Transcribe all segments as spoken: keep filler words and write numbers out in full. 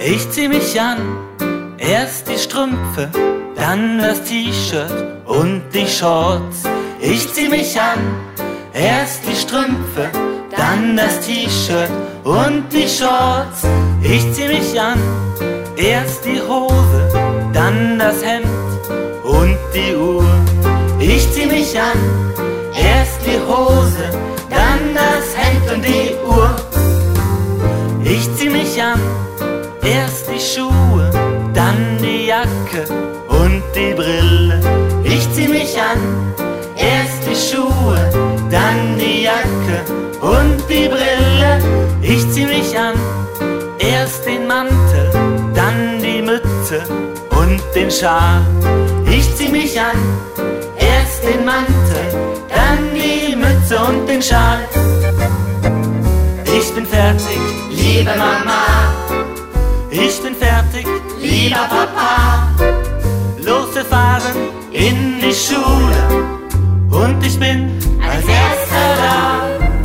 Ich zieh mich an, erst die Strümpfe, dann das T-Shirt und die Shorts. Ich zieh mich an, erst die Strümpfe, dann das T-Shirt und die Shorts. Ich zieh mich an, erst die Hose, dann das Hemd und die Uhr. Ich zieh mich an, erst die Hose, dann das Hemd und die Uhr. Ich zieh mich an, erst die Schuhe, dann die Jacke und die Brille. Ich zieh mich an, erst die Schuhe, dann die Jacke und die Brille. Ich zieh mich an, erst den Mantel, dann die Mütze und den Schal. Ich zieh mich an, erst den Mantel, dann die Mütze und den Schal. Ich bin fertig, liebe Mama. Ich bin fertig, lieber Papa. Los, wir fahren in die Schule und ich bin als Erster da.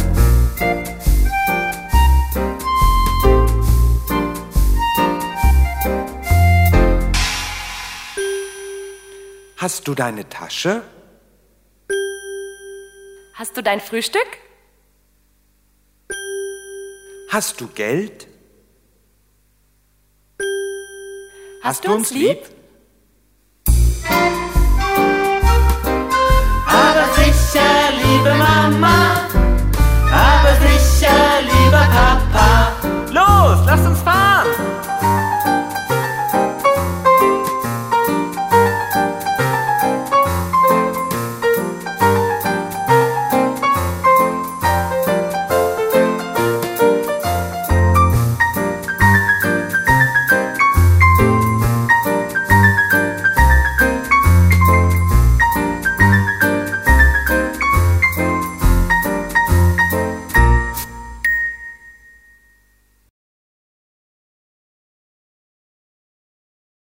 Hast du deine Tasche? Hast du dein Frühstück? Hast du Geld? Hast du uns lieb?